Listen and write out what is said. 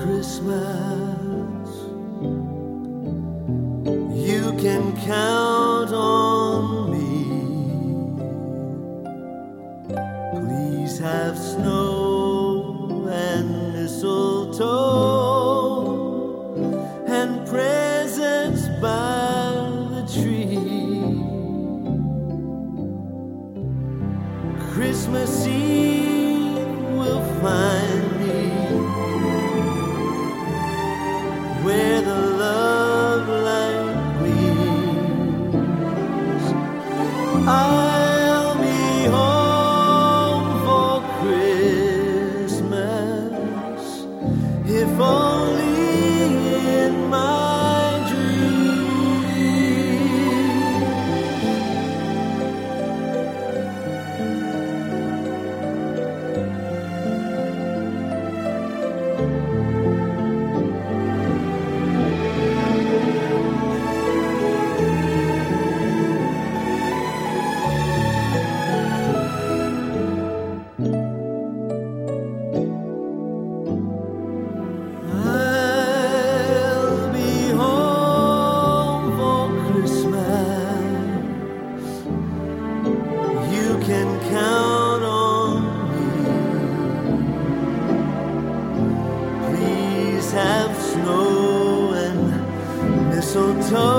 Christmas. You can count on me. Please have snow and mistletoe and presents by the tree. Christmas Eve will find me where the love light gleams. I'll be home for Christmas, if only in my dreams. I'll be home for Christmas. You can count on me. Please have snow and mistletoe